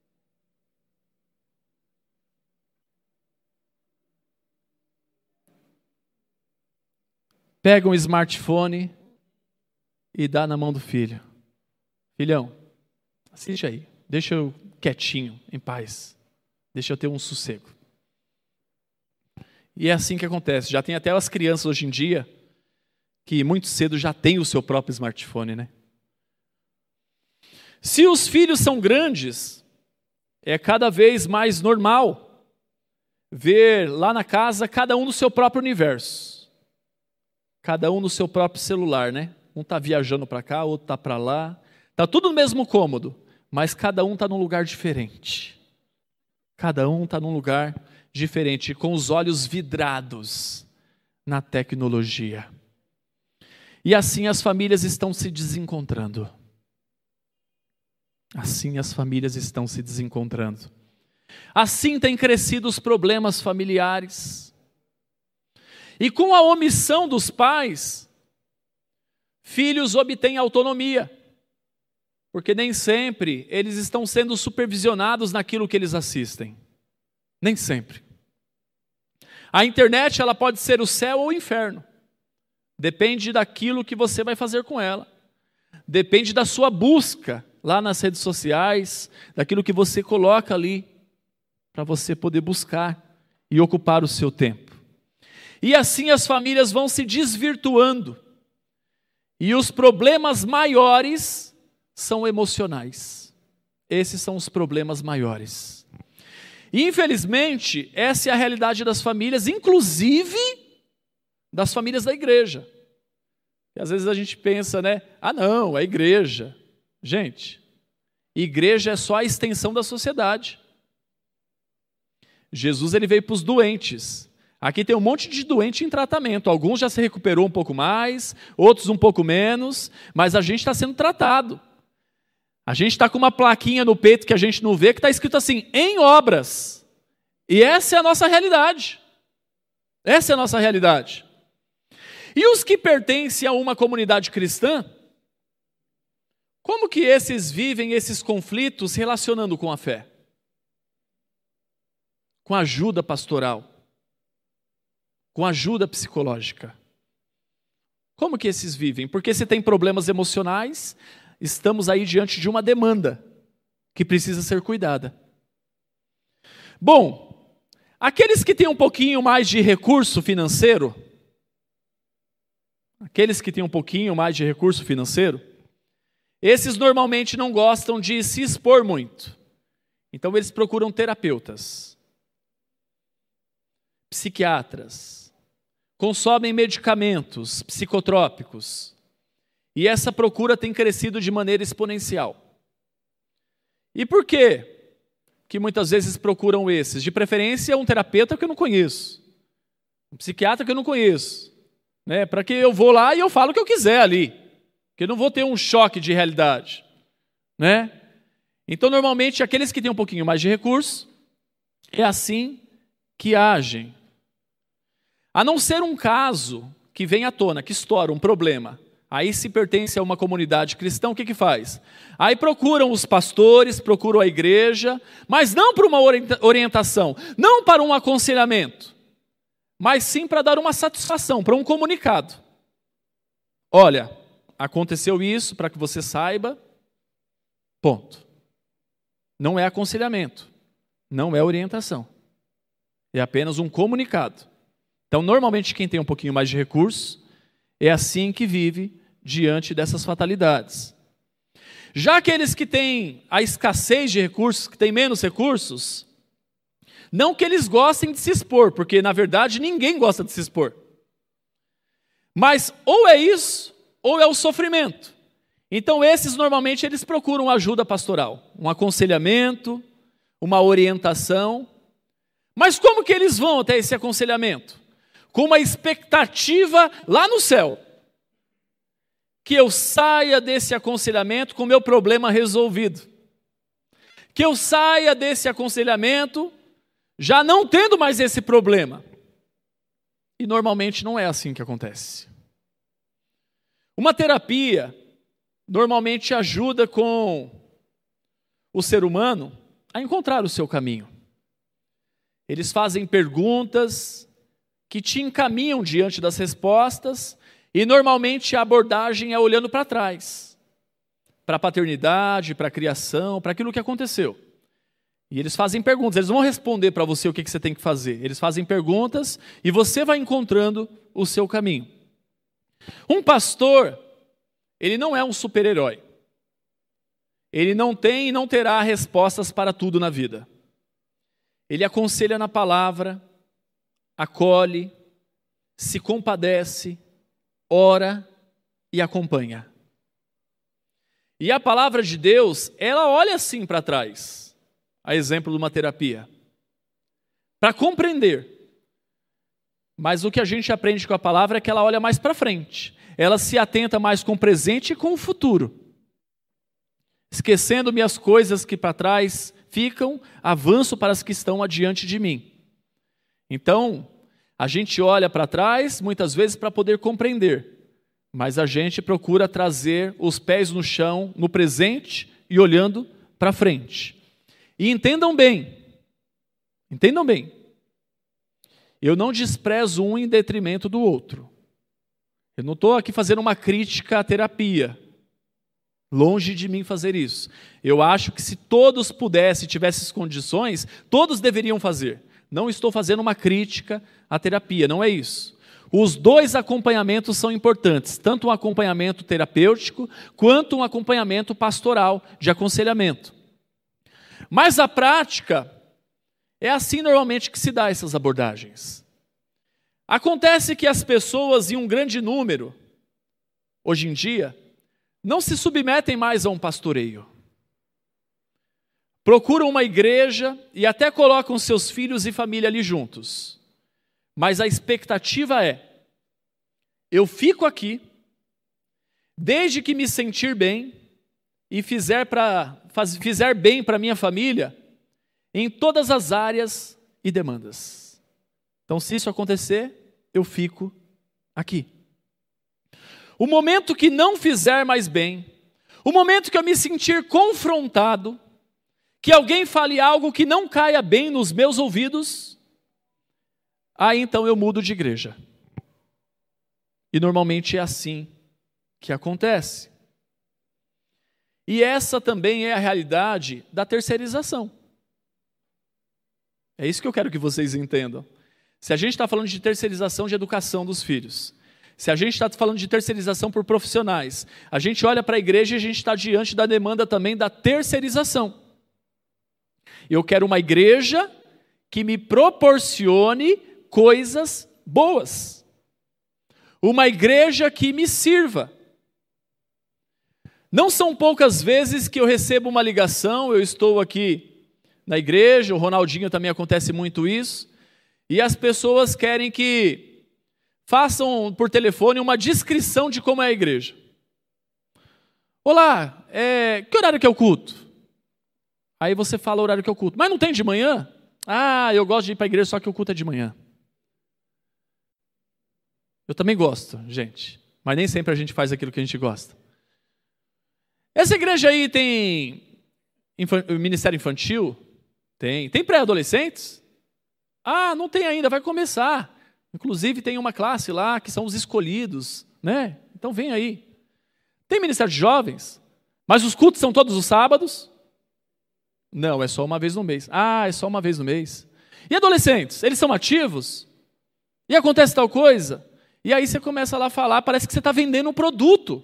Pega um smartphone e dá na mão do filho. Filhão, assiste aí, deixa eu quietinho, em paz, deixa eu ter um sossego. E é assim que acontece. Já tem até as crianças hoje em dia que muito cedo já tem o seu próprio smartphone, né? Se os filhos são grandes, é cada vez mais normal ver lá na casa cada um no seu próprio universo. Cada um no seu próprio celular, né? Um está viajando para cá, outro está para lá. Está tudo no mesmo cômodo, mas cada um está num lugar diferente. Cada um está num lugar diferente, com os olhos vidrados na tecnologia. E assim as famílias estão se desencontrando. Assim as famílias estão se desencontrando. Assim têm crescido os problemas familiares. E com a omissão dos pais, filhos obtêm autonomia. Porque nem sempre eles estão sendo supervisionados naquilo que eles assistem. Nem sempre. A internet, ela pode ser o céu ou o inferno. Depende daquilo que você vai fazer com ela. Depende da sua busca lá nas redes sociais, daquilo que você coloca ali para você poder buscar e ocupar o seu tempo. E assim as famílias vão se desvirtuando. E os problemas maiores são emocionais. Esses são os problemas maiores. E, infelizmente, essa é a realidade das famílias, inclusive das famílias da igreja. E às vezes a gente pensa, né? Ah, não, a igreja. Gente, igreja é só a extensão da sociedade. Jesus, ele veio para os doentes. Aqui tem um monte de doente em tratamento. Alguns já se recuperou um pouco mais, outros um pouco menos, mas a gente está sendo tratado. A gente está com uma plaquinha no peito que a gente não vê, que está escrito assim, em obras. E essa é a nossa realidade. Essa é a nossa realidade. E os que pertencem a uma comunidade cristã, como que esses vivem esses conflitos relacionando com a fé? Com ajuda pastoral. Com ajuda psicológica. Como que esses vivem? Porque se tem problemas emocionais, estamos aí diante de uma demanda que precisa ser cuidada. Bom, aqueles que têm um pouquinho mais de recurso financeiro, esses normalmente não gostam de se expor muito. Então eles procuram terapeutas, psiquiatras, consomem medicamentos psicotrópicos. E essa procura tem crescido de maneira exponencial. E por quê que muitas vezes procuram esses? De preferência um terapeuta que eu não conheço, um psiquiatra que eu não conheço, né? Para que eu vou lá e eu falo o que eu quiser ali, que eu não vou ter um choque de realidade, né? Então normalmente aqueles que têm um pouquinho mais de recurso, é assim que agem. A não ser um caso que vem à tona, que estoura um problema. Aí se pertence a uma comunidade cristã, o que faz? Aí procuram os pastores, procuram a igreja, mas não para uma orientação, não para um aconselhamento, mas sim para dar uma satisfação, para um comunicado. Olha, aconteceu isso, para que você saiba, ponto. Não é aconselhamento, não é orientação, é apenas um comunicado. Então, normalmente quem tem um pouquinho mais de recurso, é assim que vive diante dessas fatalidades. Já aqueles que têm a escassez de recursos, que têm menos recursos, não que eles gostem de se expor, porque na verdade ninguém gosta de se expor. Mas ou é isso, ou é o sofrimento. Então esses normalmente eles procuram ajuda pastoral, um aconselhamento, uma orientação. Mas como que eles vão até esse aconselhamento? Com uma expectativa lá no céu, que eu saia desse aconselhamento com o meu problema resolvido, que eu saia desse aconselhamento já não tendo mais esse problema. E normalmente não é assim que acontece. Uma terapia normalmente ajuda com o ser humano a encontrar o seu caminho. Eles fazem perguntas que te encaminham diante das respostas e normalmente a abordagem é olhando para trás, para a paternidade, para a criação, para aquilo que aconteceu. E eles fazem perguntas, eles vão responder para você o que você tem que fazer. Eles fazem perguntas e você vai encontrando o seu caminho. Um pastor, ele não é um super-herói. Ele não tem e não terá respostas para tudo na vida. Ele aconselha na palavra, acolhe, se compadece, ora e acompanha. E a palavra de Deus, ela olha assim para trás, a exemplo de uma terapia, para compreender. Mas o que a gente aprende com a palavra é que ela olha mais para frente. Ela se atenta mais com o presente e com o futuro. Esquecendo-me as coisas que para trás ficam, avanço para as que estão adiante de mim. Então, a gente olha para trás, muitas vezes, para poder compreender. Mas a gente procura trazer os pés no chão, no presente e olhando para frente. E entendam bem, eu não desprezo um em detrimento do outro. Eu não estou aqui fazendo uma crítica à terapia. Longe de mim fazer isso. Eu acho que se todos pudessem, tivessem as condições, todos deveriam fazer. Não estou fazendo uma crítica à terapia, não é isso. Os dois acompanhamentos são importantes, tanto um acompanhamento terapêutico, quanto um acompanhamento pastoral, de aconselhamento. Mas a prática é assim normalmente que se dá essas abordagens. Acontece que as pessoas, em um grande número, hoje em dia, não se submetem mais a um pastoreio. Procuram uma igreja e até colocam seus filhos e família ali juntos. Mas a expectativa é, eu fico aqui, desde que me sentir bem e fizer bem para minha família, em todas as áreas e demandas. Então, se isso acontecer, eu fico aqui. O momento que não fizer mais bem, o momento que eu me sentir confrontado, que alguém fale algo que não caia bem nos meus ouvidos, aí então eu mudo de igreja. E normalmente é assim que acontece. E essa também é a realidade da terceirização. É isso que eu quero que vocês entendam. Se a gente está falando de terceirização de educação dos filhos, se a gente está falando de terceirização por profissionais, a gente olha para a igreja e a gente está diante da demanda também da terceirização. Eu quero uma igreja que me proporcione coisas boas. Uma igreja que me sirva. Não são poucas vezes que eu recebo uma ligação, eu estou aqui na igreja, o Ronaldinho também acontece muito isso, e as pessoas querem que façam por telefone uma descrição de como é a igreja. Olá, que horário que é o culto? Aí você fala o horário que é o culto. Mas não tem de manhã? Ah, eu gosto de ir para a igreja, só que o culto é de manhã. Eu também gosto, gente. Mas nem sempre a gente faz aquilo que a gente gosta. Essa igreja aí tem ministério infantil? Tem. Tem pré-adolescentes? Ah, não tem ainda, vai começar. Inclusive tem uma classe lá que são os escolhidos, né? Então vem aí. Tem ministério de jovens? Mas os cultos são todos os sábados? Não, é só uma vez no mês. Ah, é só uma vez no mês. E adolescentes? Eles são ativos? E acontece tal coisa? E aí você começa lá a falar, parece que você está vendendo um produto.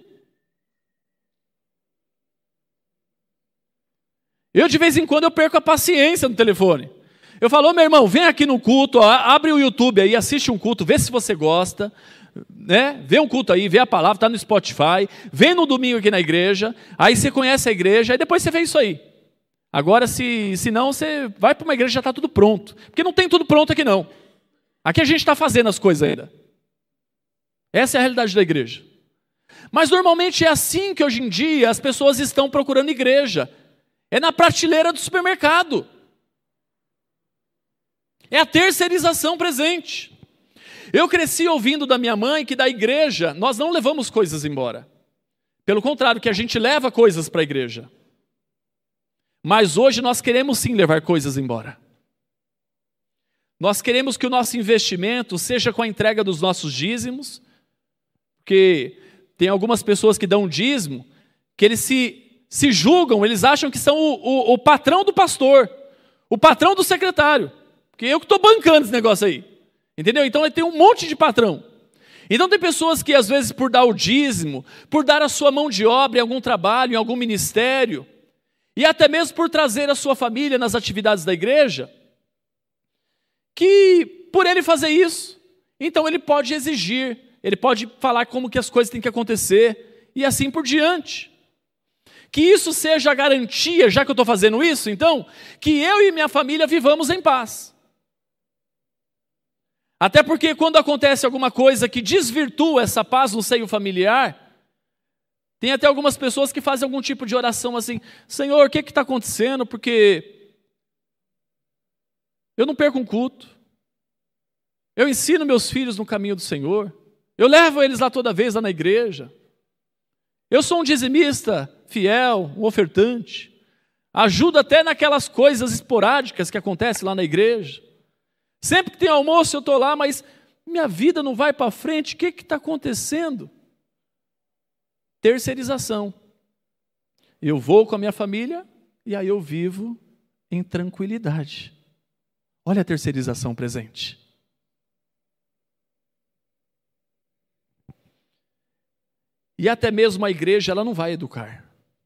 Eu, de vez em quando, eu perco a paciência no telefone. Eu falo, meu irmão, vem aqui no culto, ó, abre o YouTube aí, assiste um culto, vê se você gosta, né? Vê um culto aí, vê a palavra, está no Spotify, vem no domingo aqui na igreja, aí você conhece a igreja, aí depois você vê isso aí. Agora, se não, você vai para uma igreja e já está tudo pronto. Porque não tem tudo pronto aqui não. Aqui a gente está fazendo as coisas ainda. Essa é a realidade da igreja. Mas normalmente é assim que hoje em dia as pessoas estão procurando igreja. É na prateleira do supermercado. É a terceirização presente. Eu cresci ouvindo da minha mãe que da igreja nós não levamos coisas embora. Pelo contrário, que a gente leva coisas para a igreja. Mas hoje nós queremos sim levar coisas embora. Nós queremos que o nosso investimento seja com a entrega dos nossos dízimos, porque tem algumas pessoas que dão dízimo, que eles se julgam, eles acham que são o patrão do pastor, o patrão do secretário, porque eu que estou bancando esse negócio aí, entendeu? Então ele tem um monte de patrão. Então tem pessoas que às vezes por dar o dízimo, por dar a sua mão de obra em algum trabalho, em algum ministério, e até mesmo por trazer a sua família nas atividades da igreja, que por ele fazer isso, então ele pode exigir, ele pode falar como que as coisas têm que acontecer, e assim por diante. Que isso seja a garantia, já que eu estou fazendo isso, então, que eu e minha família vivamos em paz. Até porque quando acontece alguma coisa que desvirtua essa paz no seio familiar, tem até algumas pessoas que fazem algum tipo de oração assim: Senhor, o que está acontecendo? Porque eu não perco um culto, eu ensino meus filhos no caminho do Senhor, eu levo eles lá toda vez, lá na igreja, eu sou um dizimista fiel, um ofertante, ajudo até naquelas coisas esporádicas que acontecem lá na igreja, sempre que tem almoço eu estou lá, mas minha vida não vai para frente, o que está acontecendo? Terceirização. Eu vou com a minha família e aí eu vivo em tranquilidade. Olha a terceirização presente. E até mesmo a igreja, ela não vai educar.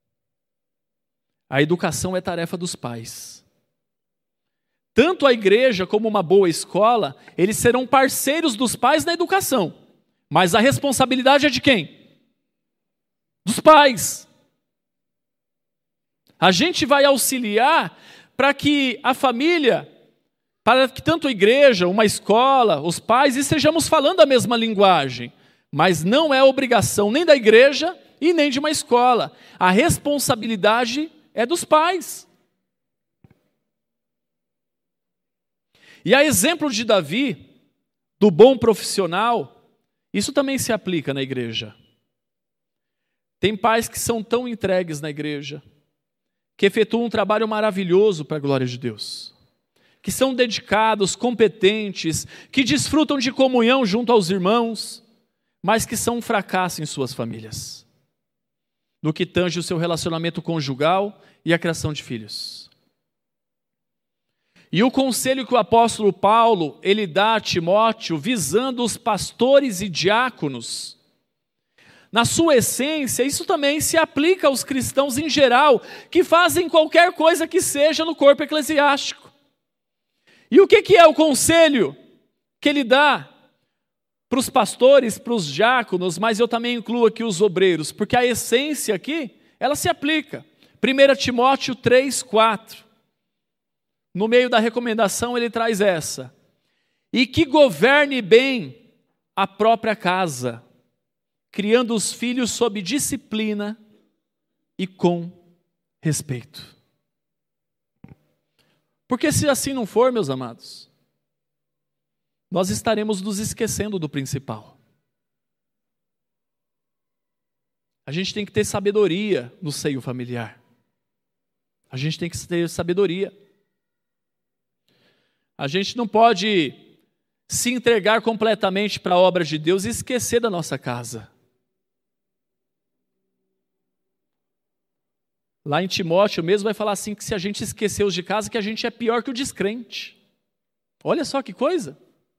A educação é tarefa dos pais. Tanto a igreja como uma boa escola, eles serão parceiros dos pais na educação. Mas a responsabilidade é de quem? Dos pais. A gente vai auxiliar para que a família, para que tanto a igreja, uma escola, os pais, estejamos falando a mesma linguagem. Mas não é obrigação nem da igreja e nem de uma escola. A responsabilidade é dos pais. E a exemplo de Davi, do bom profissional, isso também se aplica na igreja. Tem pais que são tão entregues na igreja, que efetuam um trabalho maravilhoso para a glória de Deus, que são dedicados, competentes, que desfrutam de comunhão junto aos irmãos, mas que são um fracasso em suas famílias, no que tange o seu relacionamento conjugal e a criação de filhos. E o conselho que o apóstolo Paulo, ele dá a Timóteo, visando os pastores e diáconos, na sua essência, isso também se aplica aos cristãos em geral, que fazem qualquer coisa que seja no corpo eclesiástico. E o que é o conselho que ele dá para os pastores, para os diáconos, mas eu também incluo aqui os obreiros, porque a essência aqui, ela se aplica. 1 Timóteo 3:4. No meio da recomendação ele traz essa: e que governe bem a própria casa, criando os filhos sob disciplina e com respeito. Porque se assim não for, meus amados, nós estaremos nos esquecendo do principal. A gente tem que ter sabedoria no seio familiar. A gente tem que ter sabedoria. A gente não pode se entregar completamente para a obra de Deus e esquecer da nossa casa. Lá em Timóteo mesmo vai falar assim, que se a gente esquecer os de casa, que a gente é pior que o descrente. Olha só que coisa.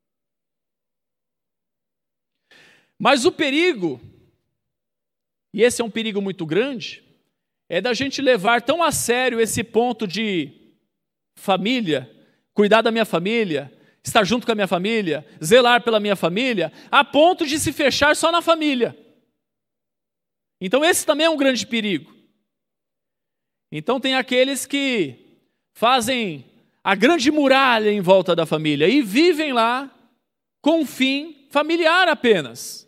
Mas o perigo, e esse é um perigo muito grande, é da gente levar tão a sério esse ponto de família, cuidar da minha família, estar junto com a minha família, zelar pela minha família, a ponto de se fechar só na família. Então esse também é um grande perigo. Então tem aqueles que fazem a grande muralha em volta da família e vivem lá com um fim familiar apenas.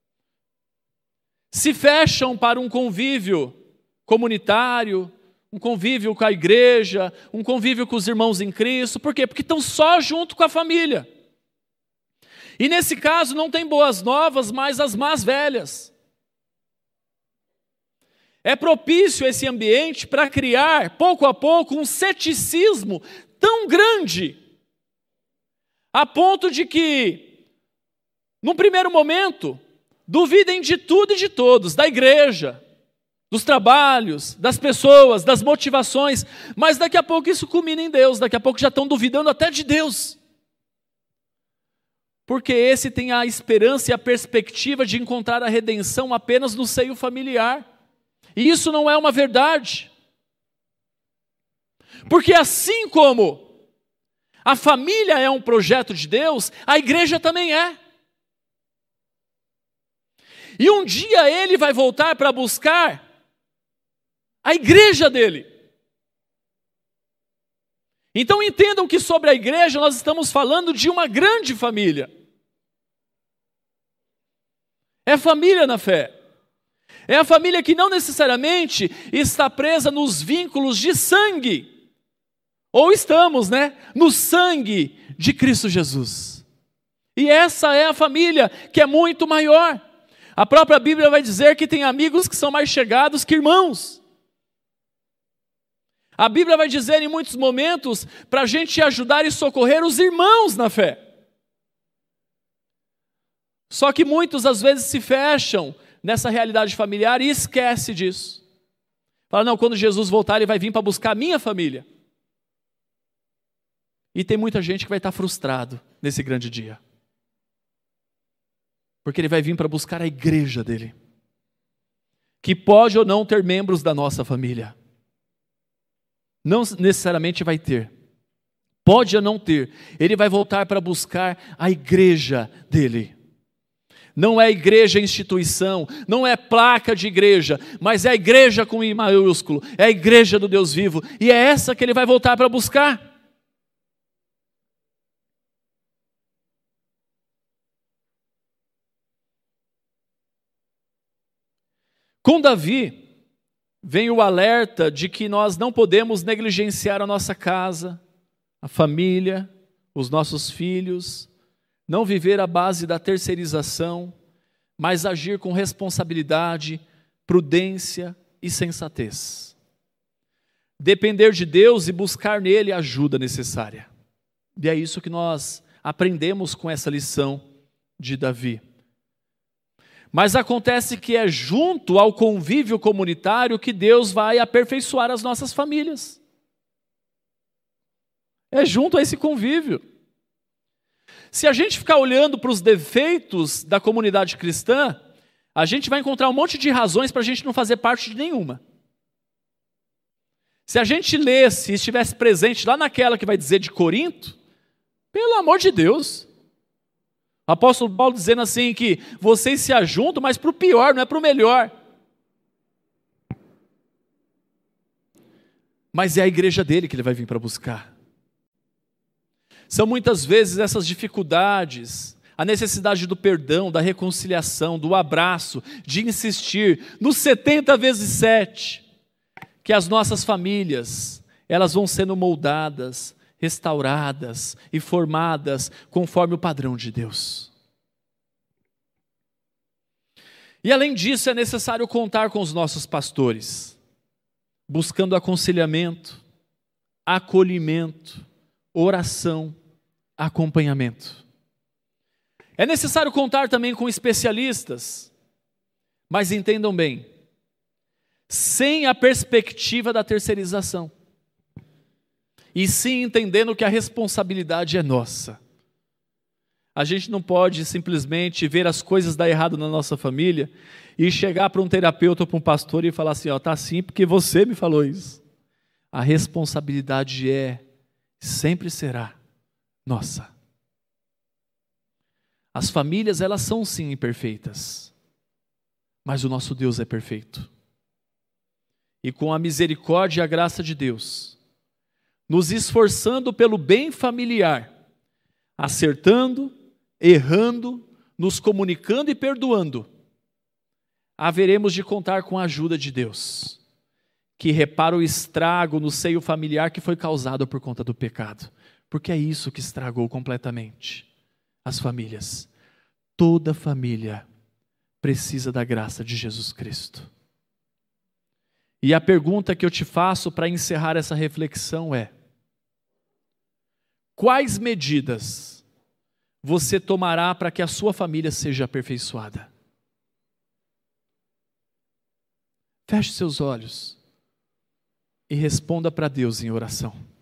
Se fecham para um convívio comunitário, um convívio com a igreja, um convívio com os irmãos em Cristo. Por quê? Porque estão só junto com a família. E nesse caso não tem boas novas, mas as más velhas. É propício esse ambiente para criar, pouco a pouco, um ceticismo tão grande, a ponto de que, num primeiro momento, duvidem de tudo e de todos, da igreja, dos trabalhos, das pessoas, das motivações, mas daqui a pouco isso culmina em Deus, daqui a pouco já estão duvidando até de Deus. Porque esse tem a esperança e a perspectiva de encontrar a redenção apenas no seio familiar. E isso não é uma verdade. Porque assim como a família é um projeto de Deus, a igreja também é. E um dia ele vai voltar para buscar a igreja dele. Então entendam que sobre a igreja nós estamos falando de uma grande família. É família na fé. É a família que não necessariamente está presa nos vínculos de sangue. Ou estamos, no sangue de Cristo Jesus. E essa é a família que é muito maior. A própria Bíblia vai dizer que tem amigos que são mais chegados que irmãos. A Bíblia vai dizer em muitos momentos para a gente ajudar e socorrer os irmãos na fé. Só que muitos às vezes se fecham nessa realidade familiar e esquece disso. Fala, não, quando Jesus voltar ele vai vir para buscar a minha família. E tem muita gente que vai estar frustrado nesse grande dia. Porque ele vai vir para buscar a igreja dele. Que pode ou não ter membros da nossa família. Não necessariamente vai ter. Pode ou não ter. Ele vai voltar para buscar a igreja dele. Não é igreja instituição, não é placa de igreja, mas é a igreja com I maiúsculo, é a igreja do Deus vivo, e é essa que ele vai voltar para buscar. Com Davi, vem o alerta de que nós não podemos negligenciar a nossa casa, a família, os nossos filhos, não viver à base da terceirização, mas agir com responsabilidade, prudência e sensatez. Depender de Deus e buscar nele a ajuda necessária. E é isso que nós aprendemos com essa lição de Davi. Mas acontece que é junto ao convívio comunitário que Deus vai aperfeiçoar as nossas famílias. É junto a esse convívio. Se a gente ficar olhando para os defeitos da comunidade cristã, a gente vai encontrar um monte de razões para a gente não fazer parte de nenhuma. Se a gente lesse e estivesse presente lá naquela que vai dizer de Corinto, pelo amor de Deus. O apóstolo Paulo dizendo assim que vocês se ajuntam, mas para o pior, não é para o melhor. Mas é a igreja dele que ele vai vir para buscar. São muitas vezes essas dificuldades, a necessidade do perdão, da reconciliação, do abraço, de insistir nos 70 vezes 7, que as nossas famílias, elas vão sendo moldadas, restauradas e formadas conforme o padrão de Deus. E além disso, é necessário contar com os nossos pastores, buscando aconselhamento, acolhimento, oração, acompanhamento. É necessário contar também com especialistas, mas entendam bem, sem a perspectiva da terceirização, e sim entendendo que a responsabilidade é nossa. A gente não pode simplesmente ver as coisas dar errado na nossa família e chegar para um terapeuta ou para um pastor e falar assim, tá assim porque você me falou isso. A responsabilidade sempre será nossa. As famílias, elas são sim imperfeitas, mas o nosso Deus é perfeito. E com a misericórdia e a graça de Deus, nos esforçando pelo bem familiar, acertando, errando, nos comunicando e perdoando, haveremos de contar com a ajuda de Deus, que repara o estrago no seio familiar que foi causado por conta do pecado, porque é isso que estragou completamente as famílias. Toda família precisa da graça de Jesus Cristo. E a pergunta que eu te faço para encerrar essa reflexão é: quais medidas você tomará para que a sua família seja aperfeiçoada? Feche seus olhos e responda para Deus em oração.